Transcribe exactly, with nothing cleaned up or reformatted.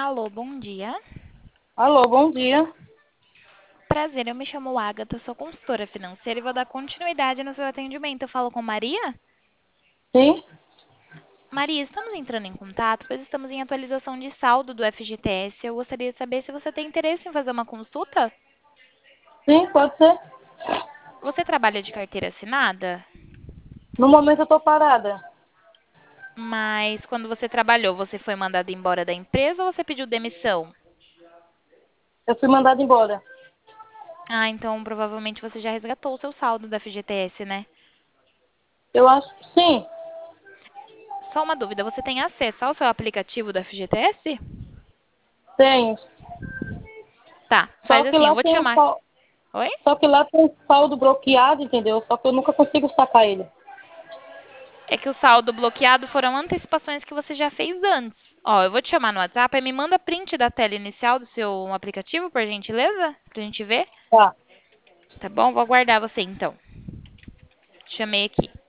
Alô, bom dia. Alô, bom dia. Prazer, eu me chamo Agatha, sou consultora financeira e vou dar continuidade no seu atendimento. Eu falo com Maria? Sim, Maria, estamos entrando em contato, pois estamos em atualização de saldo do F G T S. Eu gostaria de saber se você tem interesse em fazer uma consulta. sim, pode ser. Você trabalha de carteira assinada? No momento eu tô parada. Mas quando você trabalhou, você foi mandada embora da empresa ou você pediu demissão? Eu fui mandada embora. Ah, então provavelmente você já resgatou o seu saldo do F G T S, né? Eu acho que sim, Só uma dúvida, você tem acesso ao seu aplicativo do F G T S? tenho. Tá, Só faz que assim, eu lá vou te tem um chamar. sal- Oi? só que lá tem um saldo bloqueado, entendeu? Só que eu nunca consigo sacar ele. É que o saldo bloqueado foram antecipações que você já fez antes. Ó, eu vou te chamar no WhatsApp e me manda print da tela inicial do seu aplicativo, por gentileza, pra gente ver. Tá. Tá bom? Vou aguardar você então. Te chamei aqui.